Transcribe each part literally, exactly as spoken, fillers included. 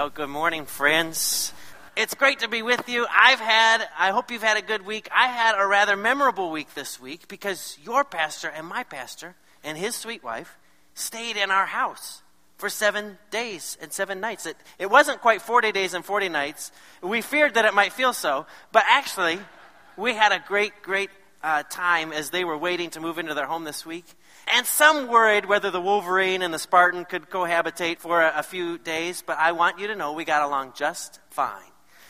Well, good morning, friends. It's great to be with you. I've had, I hope you've had a good week. I had a rather memorable week this week because your pastor and my pastor and his sweet wife stayed in our house for seven days and seven nights. It, it wasn't quite forty days and forty nights. We feared that it might feel so, but actually, we had a great, great uh, time as they were waiting to move into their home this week. And some worried whether the Wolverine and the Spartan could cohabitate for a, a few days, but I want you to know we got along just fine.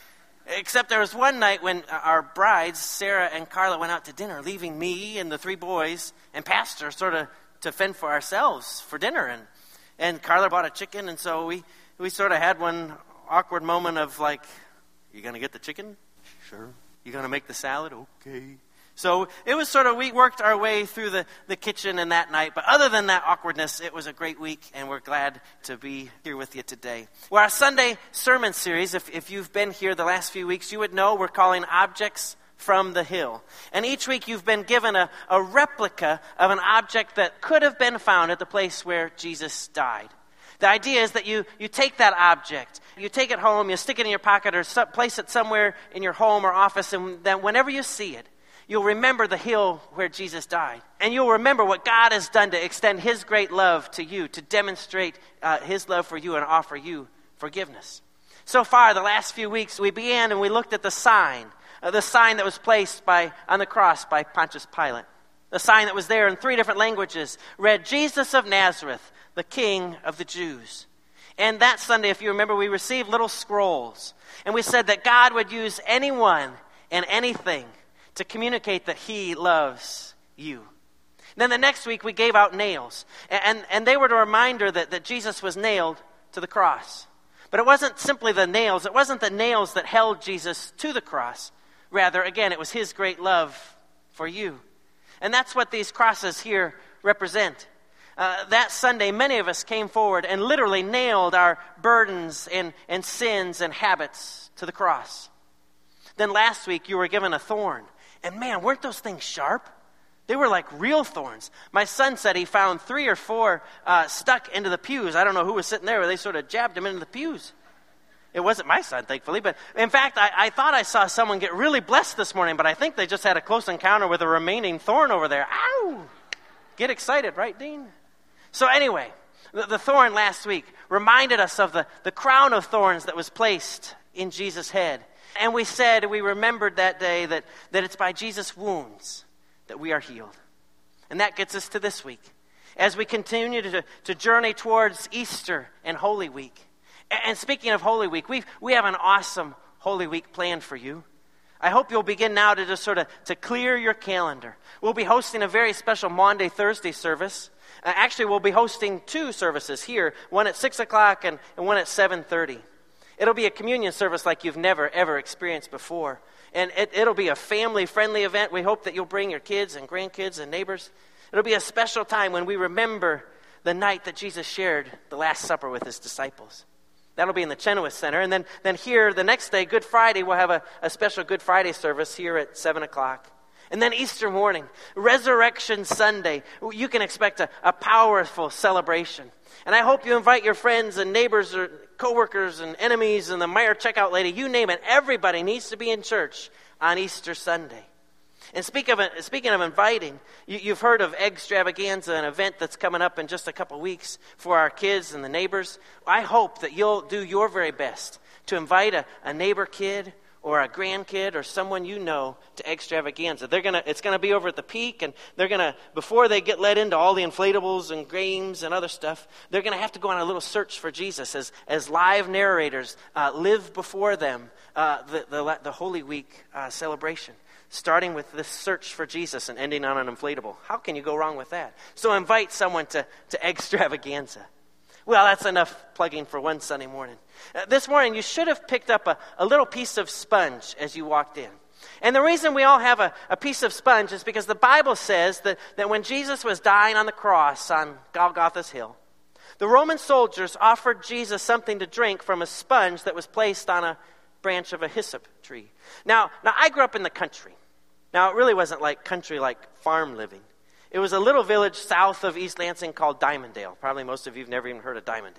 Except there was one night when our brides, Sarah and Carla, went out to dinner, leaving me and the three boys and Pastor sort of to fend for ourselves for dinner. And, and Carla bought a chicken, and so we, we sort of had one awkward moment of like, you going to get the chicken? Sure. You going to make the salad? Okay. So it was sort of, we worked our way through the, the kitchen in that night. But other than that awkwardness, it was a great week, and we're glad to be here with you today. Well, our Sunday sermon series, if, if you've been here the last few weeks, you would know we're calling Objects from the Hill. And each week you've been given a, a replica of an object that could have been found at the place where Jesus died. The idea is that you, you take that object, you take it home, you stick it in your pocket or some, place it somewhere in your home or office, and then whenever you see it, you'll remember the hill where Jesus died. And you'll remember what God has done to extend his great love to you, to demonstrate uh, his love for you and offer you forgiveness. So far, the last few weeks, we began and we looked at the sign, uh, the sign that was placed by on the cross by Pontius Pilate. The sign that was there in three different languages read, Jesus of Nazareth, the King of the Jews. And that Sunday, if you remember, we received little scrolls. And we said that God would use anyone and anything to communicate that he loves you. Then the next week we gave out nails. And, and they were a reminder that, that Jesus was nailed to the cross. But it wasn't simply the nails. It wasn't the nails that held Jesus to the cross. Rather, again, it was his great love for you. And that's what these crosses here represent. Uh, that Sunday, many of us came forward and literally nailed our burdens and, and sins and habits to the cross. Then last week you were given a thorn. And man, weren't those things sharp? They were like real thorns. My son said he found three or four uh, stuck into the pews. I don't know who was sitting there, but they sort of jabbed him into the pews. It wasn't my son, thankfully. But in fact, I, I thought I saw someone get really blessed this morning, but I think they just had a close encounter with a remaining thorn over there. Ow! Get excited, right, Dean? So anyway, the, the thorn last week reminded us of the, the crown of thorns that was placed in Jesus' head. And we said, we remembered that day that, that it's by Jesus' wounds that we are healed. And that gets us to this week, as we continue to, to journey towards Easter and Holy Week. And speaking of Holy Week, we we have an awesome Holy Week planned for you. I hope you'll begin now to just sort of to clear your calendar. We'll be hosting a very special Maundy Thursday service. Uh, actually, we'll be hosting two services here, one at six o'clock and, and one at seven thirty. It'll be a communion service like you've never, ever experienced before. And it, it'll be a family-friendly event. We hope that you'll bring your kids and grandkids and neighbors. It'll be a special time when we remember the night that Jesus shared the Last Supper with his disciples. That'll be in the Chenoweth Center. And then, then here, the next day, Good Friday, we'll have a, a special Good Friday service here at seven o'clock. And then Easter morning, Resurrection Sunday, you can expect a, a powerful celebration. And I hope you invite your friends and neighbors or coworkers and enemies and the Meijer checkout lady, you name it. Everybody needs to be in church on Easter Sunday. And speak of, speaking of inviting, you, you've heard of Eggstravaganza, an event that's coming up in just a couple weeks for our kids and the neighbors. I hope that you'll do your very best to invite a, a neighbor kid or a grandkid or someone you know to Eggstravaganza. They're gonna, it's gonna be over at the Peak, and they're gonna, before they get let into all the inflatables and games and other stuff, they're gonna have to go on a little search for Jesus as, as live narrators uh, live before them uh, the, the the Holy Week uh, celebration, starting with this search for Jesus and ending on an inflatable. How can you go wrong with that? So invite someone to to Eggstravaganza. Well, that's enough plugging for one Sunday morning. Uh, this morning, you should have picked up a, a little piece of sponge as you walked in. And the reason we all have a, a piece of sponge is because the Bible says that, that when Jesus was dying on the cross on Golgotha's hill, the Roman soldiers offered Jesus something to drink from a sponge that was placed on a branch of a hyssop tree. Now, now I grew up in the country. Now, it really wasn't like country like farm living. It was a little village south of East Lansing called Diamonddale. Probably most of you have never even heard of Diamonddale.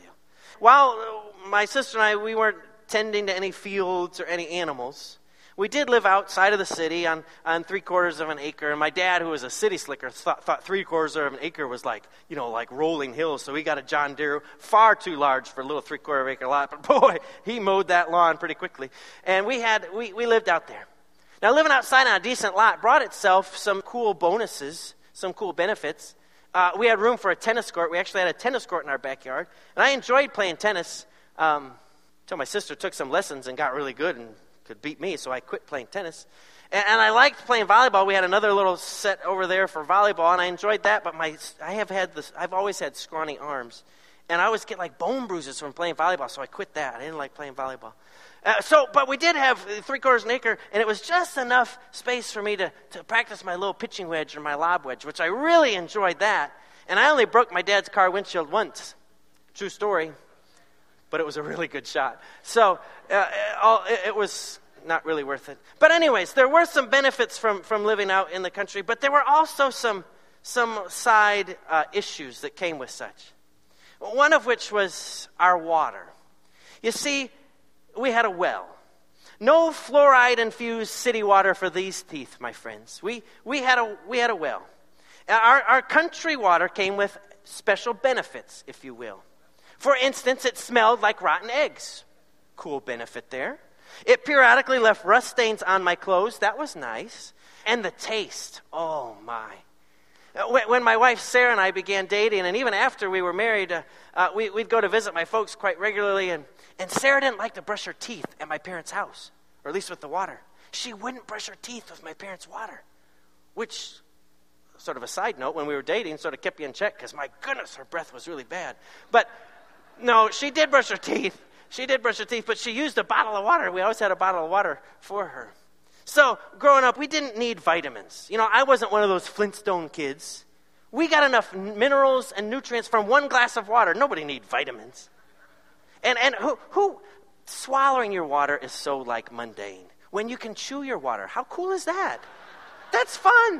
While my sister and I, we weren't tending to any fields or any animals, we did live outside of the city on, on three quarters of an acre. And my dad, who was a city slicker, thought, thought three quarters of an acre was like, you know, like rolling hills. So he got a John Deere, far too large for a little three quarter of acre lot. But boy, he mowed that lawn pretty quickly. And we had we, we lived out there. Now, living outside on a decent lot brought itself some cool bonuses, some cool benefits. Uh, we had room for a tennis court. We actually had a tennis court in our backyard. And I enjoyed playing tennis um, until my sister took some lessons and got really good and could beat me, so I quit playing tennis. And, and I liked playing volleyball. We had another little set over there for volleyball, and I enjoyed that, but my I have had this, I've always had scrawny arms. And I always get like bone bruises from playing volleyball, so I quit that. I didn't like playing volleyball. Uh, so, but we did have three quarters of an acre, and it was just enough space for me to, to practice my little pitching wedge or my lob wedge, which I really enjoyed that. And I only broke my dad's car windshield once. True story. But it was a really good shot. So uh, it, it was not really worth it. But anyways, there were some benefits from, from living out in the country, but there were also some, some side uh, issues that came with such. One of which was our water. You see, we had a well. No fluoride-infused city water for these teeth, my friends. We we had a we had a well. Our our country water came with special benefits, if you will. For instance, it smelled like rotten eggs. Cool benefit there. It periodically left rust stains on my clothes. That was nice. And the taste. Oh, my. When my wife Sarah and I began dating, and even after we were married, uh, uh, we, we'd go to visit my folks quite regularly, and, and Sarah didn't like to brush her teeth at my parents' house, or at least with the water. She wouldn't brush her teeth with my parents' water, which, sort of a side note, when we were dating, sort of kept you in check, because my goodness, her breath was really bad. But no, she did brush her teeth. She did brush her teeth, but she used a bottle of water. We always had a bottle of water for her. So, growing up, we didn't need vitamins. You know, I wasn't one of those Flintstone kids. We got enough minerals and nutrients from one glass of water. Nobody needs vitamins. And and who who swallowing your water is so, like, mundane. When you can chew your water, how cool is that? That's fun.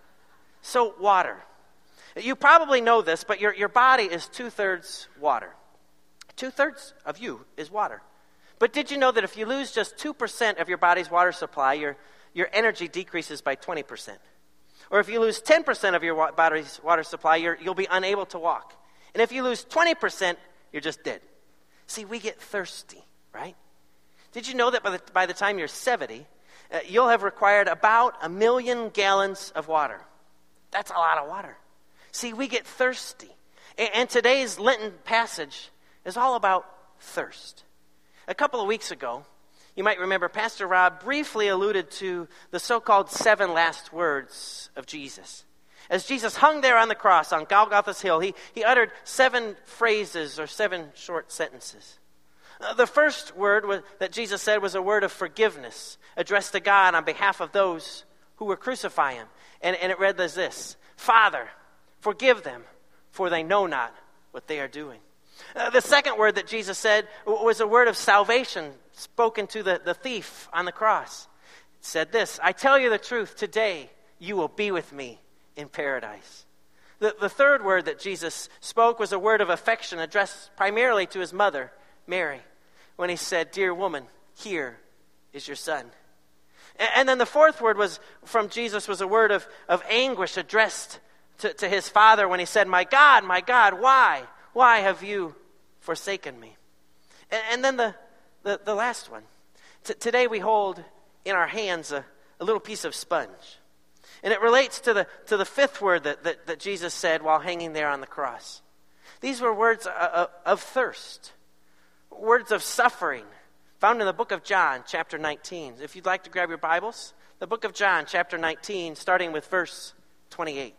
So, water. You probably know this, but your, your body is two-thirds water. Two-thirds of you is water. But did you know that if you lose just two percent of your body's water supply, your, your energy decreases by twenty percent? Or if you lose ten percent of your wa- body's water supply, you're, you'll be unable to walk. And if you lose twenty percent, you're just dead. See, we get thirsty, right? Did you know that by the, by the time you're seventy, uh, you'll have required about a million gallons of water? That's a lot of water. See, we get thirsty. And, and today's Lenten passage is all about thirst. A couple of weeks ago, you might remember Pastor Rob briefly alluded to the so-called seven last words of Jesus. As Jesus hung there on the cross on Golgotha's hill, he, he uttered seven phrases or seven short sentences. Uh, the first word was, that Jesus said was a word of forgiveness addressed to God on behalf of those who were crucifying him. And, and it read as this: Father, forgive them, for they know not what they are doing. Uh, the second word that Jesus said was a word of salvation spoken to the, the thief on the cross. It said this: I tell you the truth, today you will be with me in paradise. The, the third word that Jesus spoke was a word of affection addressed primarily to his mother, Mary, when he said, Dear woman, here is your son. And, and then the fourth word was from Jesus was a word of, of anguish addressed to, to his father when he said, My God, my God, why? Why have you forsaken me? And, and then the, the, the last one. T- today we hold in our hands a, a little piece of sponge. And it relates to the to the fifth word that, that, that Jesus said while hanging there on the cross. These were words of, of thirst, words of suffering, found in the book of John, chapter nineteen. If you'd like to grab your Bibles, the book of John, chapter nineteen, starting with verse twenty-eight.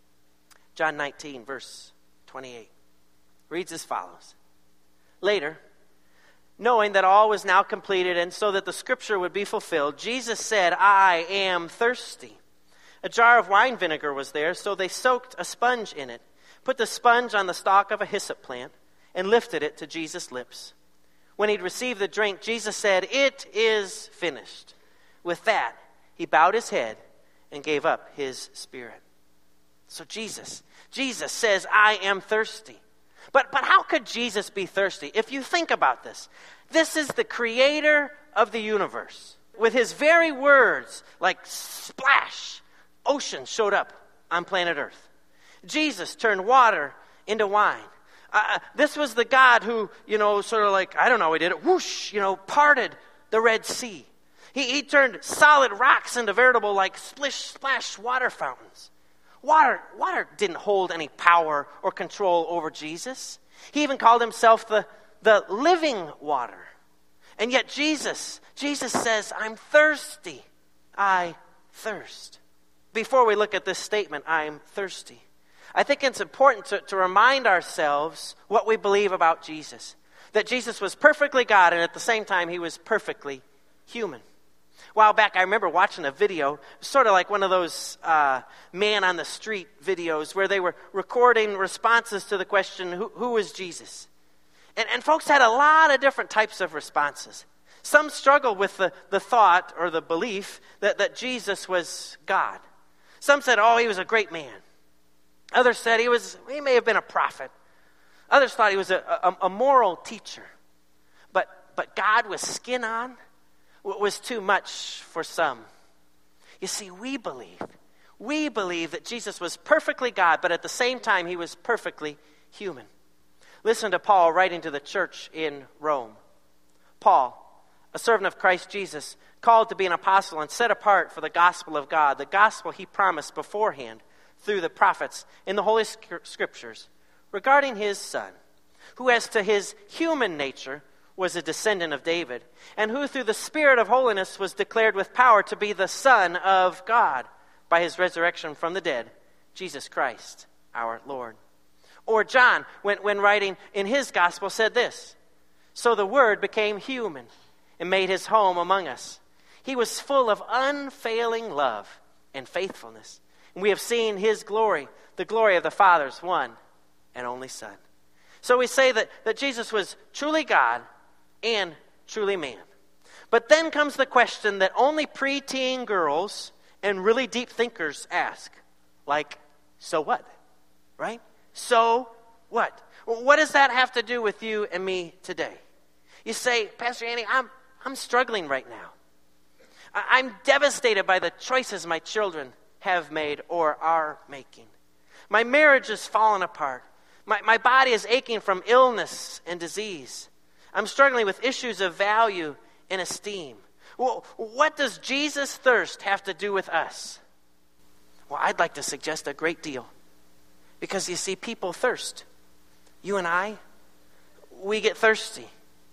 John nineteen, verse twenty-eight. Reads as follows. Later, knowing that all was now completed and so that the scripture would be fulfilled, Jesus said, I am thirsty. A jar of wine vinegar was there, so they soaked a sponge in it, put the sponge on the stalk of a hyssop plant, and lifted it to Jesus' lips. When he'd received the drink, Jesus said, It is finished. With that, he bowed his head and gave up his spirit. So Jesus, Jesus says, I am thirsty. But, but how could Jesus be thirsty? If you think about this, this is the creator of the universe. With his very words, like splash, ocean showed up on planet Earth. Jesus turned water into wine. Uh, this was the God who, you know, sort of like, I don't know, he did it, whoosh, you know, parted the Red Sea. He, he turned solid rocks into veritable, like, splish, splash water fountains. Water, water didn't hold any power or control over Jesus. He even called himself the, the living water. And yet Jesus, Jesus says, I'm thirsty. I thirst. Before we look at this statement, I'm thirsty, I think it's important to, to remind ourselves what we believe about Jesus. That Jesus was perfectly God, and at the same time, he was perfectly human. A while back, I remember watching a video, sort of like one of those uh, man on the street videos, where they were recording responses to the question, who, who is Jesus? And, and folks had a lot of different types of responses. Some struggled with the, the thought or the belief that, that Jesus was God. Some said, oh, he was a great man. Others said he was he may have been a prophet. Others thought he was a, a, a moral teacher. But but God with skin on was too much for some. You see, we believe, we believe that Jesus was perfectly God, but at the same time he was perfectly human. Listen to Paul writing to the church in Rome. Paul, a servant of Christ Jesus, called to be an apostle and set apart for the gospel of God, the gospel he promised beforehand through the prophets in the Holy Scriptures, regarding his Son, who as to his human nature was a descendant of David, and who through the Spirit of holiness was declared with power to be the Son of God by his resurrection from the dead, Jesus Christ, our Lord. Or John, when, when writing in his gospel, said this, so the Word became human and made his home among us. He was full of unfailing love and faithfulness. And we have seen his glory, the glory of the Father's one and only Son. So we say that, that Jesus was truly God and truly man. But then comes the question that only preteen girls and really deep thinkers ask. Like, so what? Right? So what? What does that have to do with you and me today? You say, Pastor Andy, I'm, I'm struggling right now. I, I'm devastated by the choices my children have made or are making. My marriage is falling apart. My, my body is aching from illness and disease. I'm struggling with issues of value and esteem. Well, what does Jesus' thirst have to do with us? Well, I'd like to suggest a great deal. Because you see, people thirst. You and I, we get thirsty.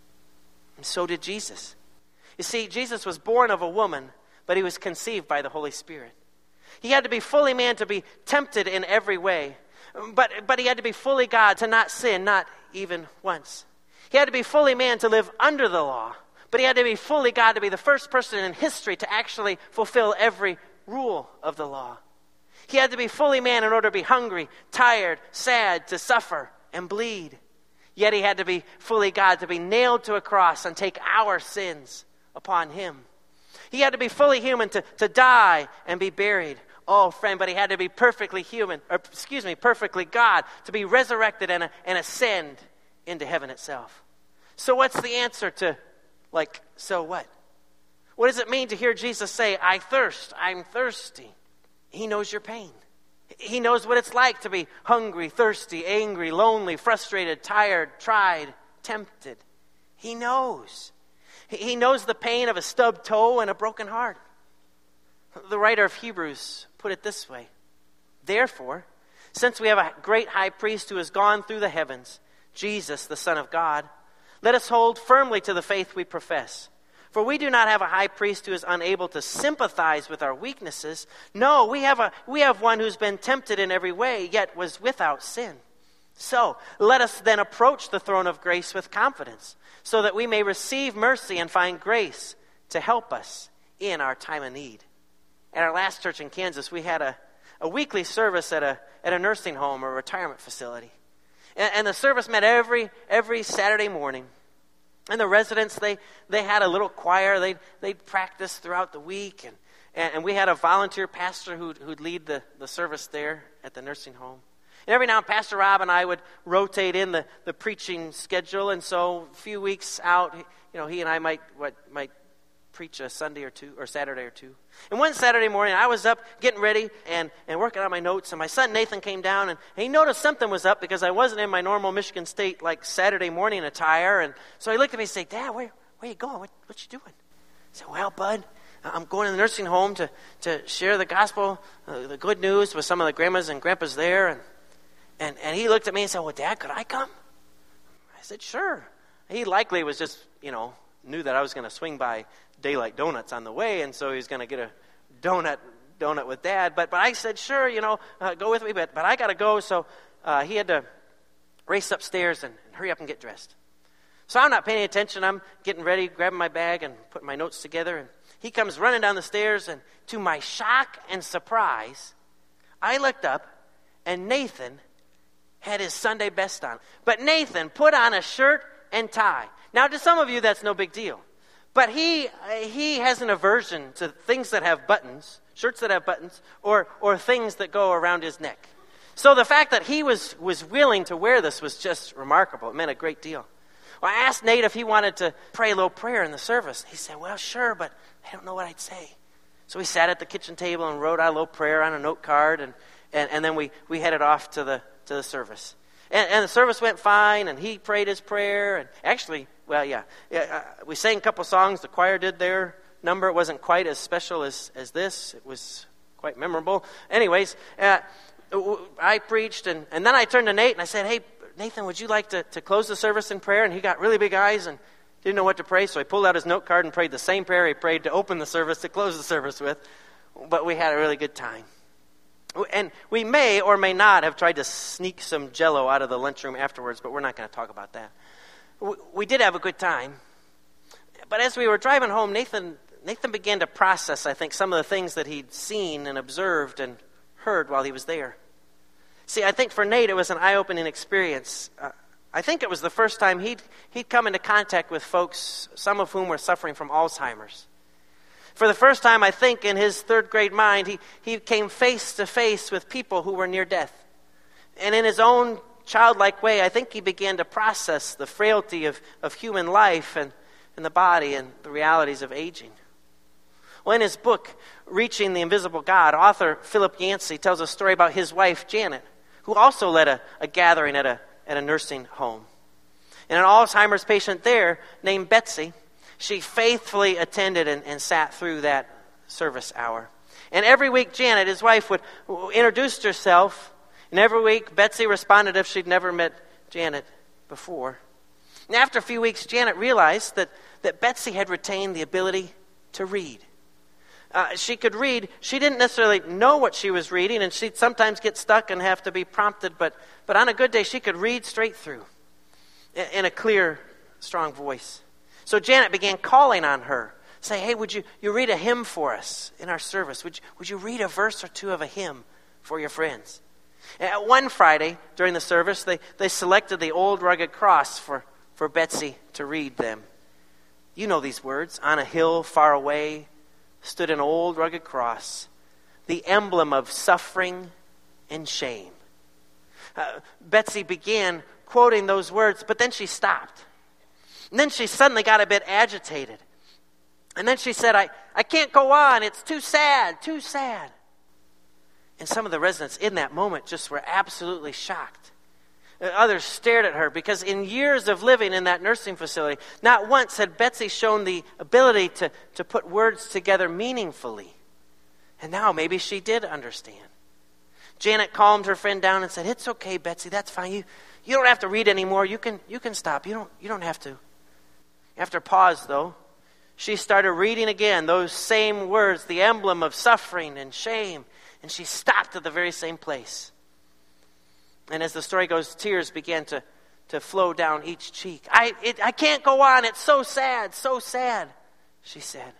And so did Jesus. You see, Jesus was born of a woman, but he was conceived by the Holy Spirit. He had to be fully man to be tempted in every way. But, but he had to be fully God to not sin, not even once. He had to be fully man to live under the law. But he had to be fully God to be the first person in history to actually fulfill every rule of the law. He had to be fully man in order to be hungry, tired, sad, to suffer and bleed. Yet he had to be fully God to be nailed to a cross and take our sins upon him. He had to be fully human to, to die and be buried. Oh, friend, but he had to be perfectly human, or excuse me, perfectly God, to be resurrected and, and ascend into heaven itself. So what's the answer to, like, so what? What does it mean to hear Jesus say, I thirst, I'm thirsty? He knows your pain. He knows what it's like to be hungry, thirsty, angry, lonely, frustrated, tired, tried, tempted. He knows. He knows the pain of a stubbed toe and a broken heart. The writer of Hebrews put it this way. Therefore, since we have a great high priest who has gone through the heavens, Jesus, the Son of God, let us hold firmly to the faith we profess. For we do not have a high priest who is unable to sympathize with our weaknesses. No, we have a we have one who's been tempted in every way, yet was without sin. So let us then approach the throne of grace with confidence, so that we may receive mercy and find grace to help us in our time of need. At our last church in Kansas, we had a, a weekly service at a at a nursing home or retirement facility. And, and the service met every every Saturday morning. And the residents, they, they had a little choir. They'd, they'd practice throughout the week. And, and we had a volunteer pastor who'd, who'd lead the, the service there at the nursing home. And every now and then, Pastor Rob and I would rotate in the, the preaching schedule, and so a few weeks out, you know, he and I might what might preach a Sunday or two, or Saturday or two. And one Saturday morning, I was up getting ready and, and working on my notes, and my son Nathan came down, and, and he noticed something was up because I wasn't in my normal Michigan State, like, Saturday morning attire, and so he looked at me and said, Dad, where, where you going? What, what you doing? I said, well, bud, I'm going to the nursing home to, to share the gospel, uh, the good news with some of the grandmas and grandpas there, and And and he looked at me and said, well, Dad, could I come? I said, sure. He likely was just, you know, knew that I was going to swing by Daylight Donuts on the way, and so he was going to get a donut donut with Dad. But but I said, sure, you know, uh, go with me, but, but I got to go. So uh, he had to race upstairs and, and hurry up and get dressed. So I'm not paying any attention. I'm getting ready, grabbing my bag and putting my notes together. And he comes running down the stairs, and to my shock and surprise, I looked up, and Nathan had his Sunday best on. But Nathan put on a shirt and tie. Now, to some of you, that's no big deal. But he he has an aversion to things that have buttons, shirts that have buttons, or or things that go around his neck. So the fact that he was, was willing to wear this was just remarkable. It meant a great deal. Well, I asked Nate if he wanted to pray a little prayer in the service. He said, well, sure, but I don't know what I'd say. So we sat at the kitchen table and wrote out a little prayer on a note card, and, and, and then we, we headed off to the to the service. And, and the service went fine, and he prayed his prayer. And actually, well, yeah, yeah uh, we sang a couple songs. The choir did their number. It wasn't quite as special as, as this. It was quite memorable. Anyways, uh, I preached, and, and then I turned to Nate, and I said, hey, Nathan, would you like to, to close the service in prayer? And he got really big eyes and didn't know what to pray, so he pulled out his note card and prayed the same prayer he prayed to open the service, to close the service with. But we had a really good time. And we may or may not have tried to sneak some Jell-O out of the lunchroom afterwards, but we're not going to talk about that. We did have a good time. But as we were driving home, Nathan Nathan began to process, I think, some of the things that he'd seen and observed and heard while he was there. See, I think for Nate, it was an eye-opening experience. Uh, I think it was the first time he'd, he'd come into contact with folks, some of whom were suffering from Alzheimer's. For the first time, I think, in his third grade mind, he, he came face to face with people who were near death. And in his own childlike way, I think he began to process the frailty of, of human life and, and the body and the realities of aging. Well, in his book, Reaching the Invisible God, author Philip Yancey tells a story about his wife, Janet, who also led a, a gathering at a, at a nursing home. And an Alzheimer's patient there named Betsy, she faithfully attended and, and sat through that service hour. And every week, Janet, his wife, would introduce herself. And every week, Betsy responded if she'd never met Janet before. And after a few weeks, Janet realized that, that Betsy had retained the ability to read. Uh, she could read. She didn't necessarily know what she was reading, and she'd sometimes get stuck and have to be prompted. But, but on a good day, she could read straight through in, in a clear, strong voice. So Janet began calling on her, say, hey, would you, you read a hymn for us in our service? Would you, would you read a verse or two of a hymn for your friends? And one Friday during the service, they, they selected the Old Rugged Cross for, for Betsy to read them. You know these words. On a hill far away stood an old rugged cross, the emblem of suffering and shame. Uh, Betsy began quoting those words, but then she stopped. And then she suddenly got a bit agitated. And then she said, I, I can't go on. It's too sad, too sad. And some of the residents in that moment just were absolutely shocked. Others stared at her because in years of living in that nursing facility, not once had Betsy shown the ability to, to put words together meaningfully. And now maybe she did understand. Janet calmed her friend down and said, it's okay, Betsy, that's fine. You you don't have to read anymore. You can you can stop. You don't you don't have to. After a pause, though, she started reading again those same words, the emblem of suffering and shame, and she stopped at the very same place. And as the story goes, tears began to, to flow down each cheek. I it, I can't go on. It's so sad, so sad, she said.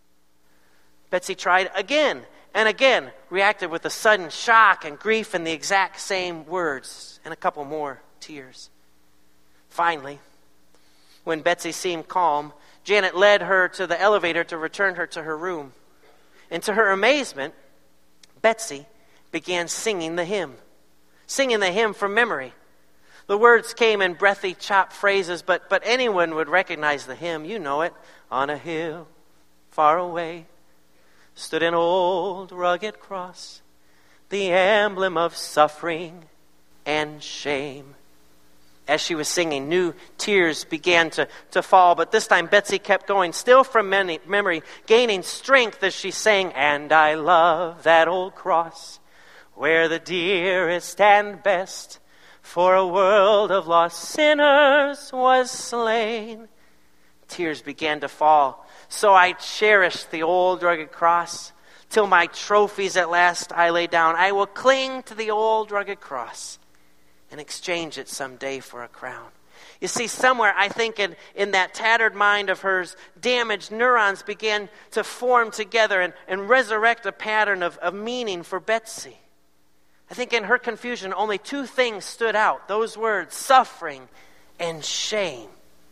Betsy tried again and again, reacted with a sudden shock and grief and the exact same words and a couple more tears. Finally, when Betsy seemed calm, Janet led her to the elevator to return her to her room. And to her amazement, Betsy began singing the hymn. singing the hymn from memory. The words came in breathy, chopped phrases, but, but anyone would recognize the hymn. You know it. On a hill far away stood an old rugged cross, the emblem of suffering and shame. As she was singing, new tears began to, to fall, but this time Betsy kept going, still from many, memory, gaining strength as she sang, and I love that old cross, where the dearest and best for a world of lost sinners was slain. Tears began to fall, so I cherished the old rugged cross, till my trophies at last I lay down. I will cling to the old rugged cross and exchange it someday for a crown. You see, somewhere, I think, in, in that tattered mind of hers, damaged neurons began to form together and, and resurrect a pattern of, of meaning for Betsy. I think in her confusion, only two things stood out. Those words, suffering and shame.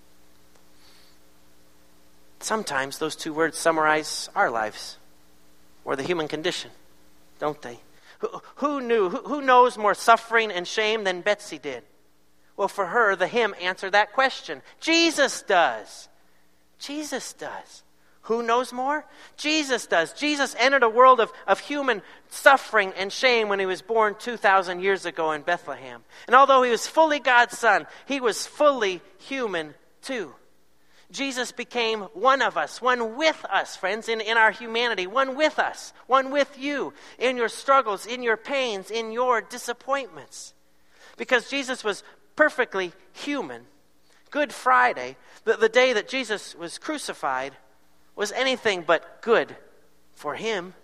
Sometimes those two words summarize our lives or the human condition, don't they? Who, who knew, who, who knows more suffering and shame than Betsy did? Well, for her, the hymn answered that question. Jesus does. Jesus does. Who knows more? Jesus does. Jesus entered a world of, of human suffering and shame when he was born two thousand years ago in Bethlehem. And although he was fully God's son, he was fully human too. Jesus became one of us, one with us, friends, in, in our humanity, one with us, one with you, in your struggles, in your pains, in your disappointments. Because Jesus was perfectly human. Good Friday, the, the day that Jesus was crucified, was anything but good for him.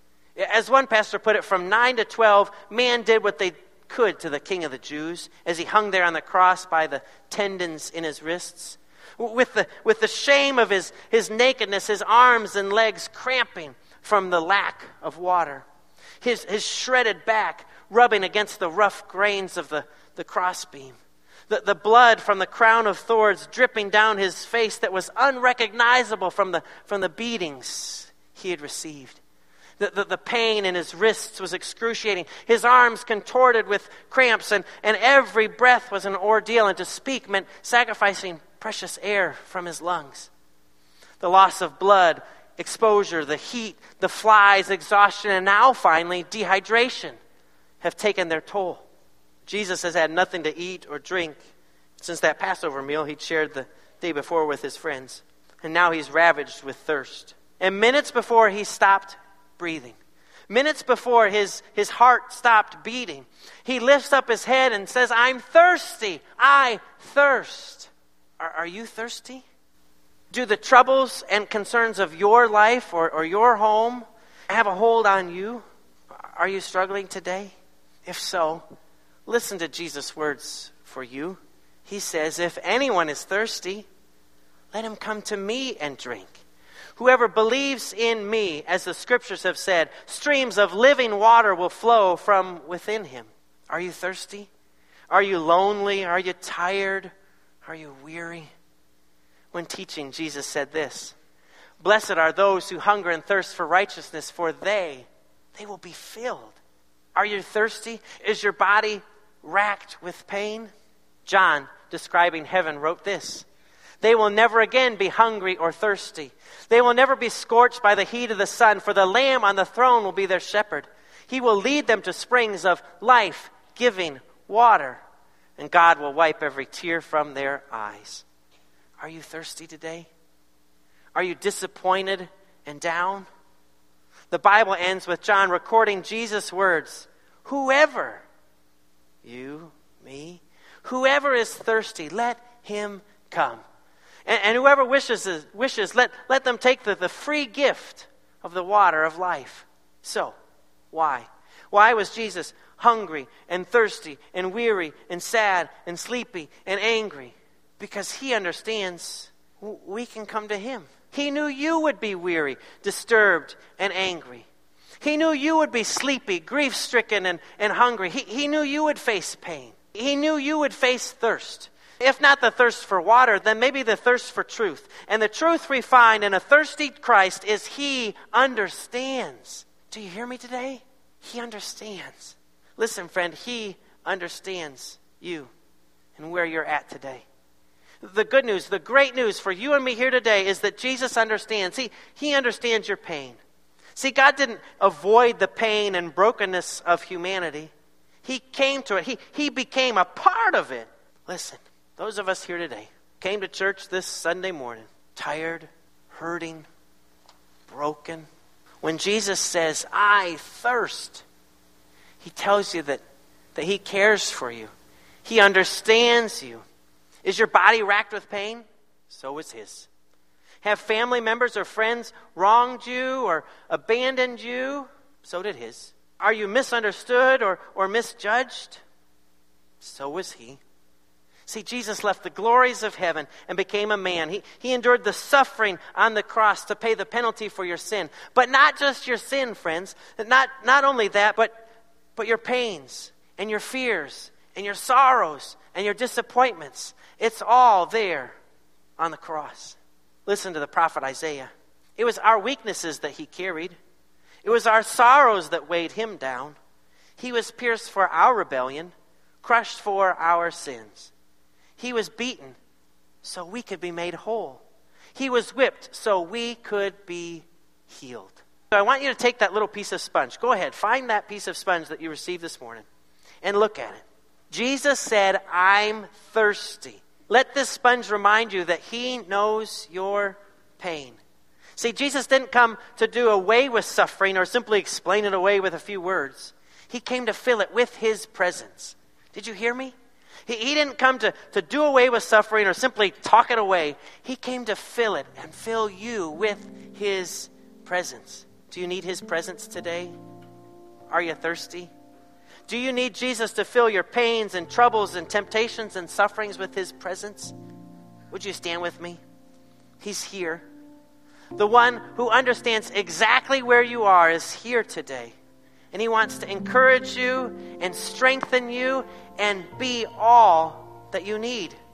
As one pastor put it, from nine to twelve, man did what they could to the King of the Jews as he hung there on the cross by the tendons in his wrists. With the, with the shame of his, his nakedness, his arms and legs cramping from the lack of water. His, his shredded back rubbing against the rough grains of the, the crossbeam. The, the blood from the crown of thorns dripping down his face that was unrecognizable from the, from the beatings he had received. The, the, the pain in his wrists was excruciating. His arms contorted with cramps, and, and every breath was an ordeal, and to speak meant sacrificing precious air from his lungs. The loss of blood, exposure, the heat, the flies, exhaustion, and now finally dehydration have taken their toll. Jesus has had nothing to eat or drink since that Passover meal he'd shared the day before with his friends. And now he's ravaged with thirst. And minutes before he stopped breathing, minutes before his, his heart stopped beating, he lifts up his head and says, I'm thirsty. I thirst. Are, are you thirsty? Do the troubles and concerns of your life or, or your home have a hold on you? Are you struggling today? If so, listen to Jesus' words for you. He says, if anyone is thirsty, let him come to me and drink. Whoever believes in me, as the scriptures have said, streams of living water will flow from within him. Are you thirsty? Are you lonely? Are you tired? Are you weary? When teaching, Jesus said this, blessed are those who hunger and thirst for righteousness, for they, they will be filled. Are you thirsty? Is your body racked with pain? John, describing heaven, wrote this, they will never again be hungry or thirsty. They will never be scorched by the heat of the sun, for the Lamb on the throne will be their shepherd. He will lead them to springs of life-giving water, and God will wipe every tear from their eyes. Are you thirsty today? Are you disappointed and down? The Bible ends with John recording Jesus' words, whoever, you, me, whoever is thirsty, let him come. And, and whoever wishes, wishes let, let them take the, the free gift of the water of life. So, why? Why was Jesus hungry and thirsty and weary and sad and sleepy and angry? Because he understands we can come to him. He knew you would be weary, disturbed, and angry. He knew you would be sleepy, grief-stricken, and, and hungry. He, he knew you would face pain. He knew you would face thirst. If not the thirst for water, then maybe the thirst for truth. And the truth we find in a thirsty Christ is he understands. Do you hear me today? He understands. Listen, friend, he understands you and where you're at today. The good news, the great news for you and me here today is that Jesus understands. He, he understands your pain. See, God didn't avoid the pain and brokenness of humanity. He came to it. He, he became a part of it. Listen, those of us here today came to church this Sunday morning, tired, hurting, broken. When Jesus says, I thirst, he tells you that, that he cares for you. He understands you. Is your body racked with pain? So is his. Have family members or friends wronged you or abandoned you? So did his. Are you misunderstood or, or misjudged? So was he. See, Jesus left the glories of heaven and became a man. He, he endured the suffering on the cross to pay the penalty for your sin. But not just your sin, friends. Not, not only that, but, but your pains and your fears and your sorrows and your disappointments. It's all there on the cross. Listen to the prophet Isaiah. It was our weaknesses that he carried. It was our sorrows that weighed him down. He was pierced for our rebellion, crushed for our sins. He was beaten so we could be made whole. He was whipped so we could be healed. So I want you to take that little piece of sponge. Go ahead, find that piece of sponge that you received this morning and look at it. Jesus said, I'm thirsty. Let this sponge remind you that he knows your pain. See, Jesus didn't come to do away with suffering or simply explain it away with a few words. He came to fill it with his presence. Did you hear me? He, he didn't come to, to do away with suffering or simply talk it away. He came to fill it and fill you with his presence. Do you need his presence today? Are you thirsty? Do you need Jesus to fill your pains and troubles and temptations and sufferings with his presence? Would you stand with me? He's here. The one who understands exactly where you are is here today. And he wants to encourage you and strengthen you and be all that you need.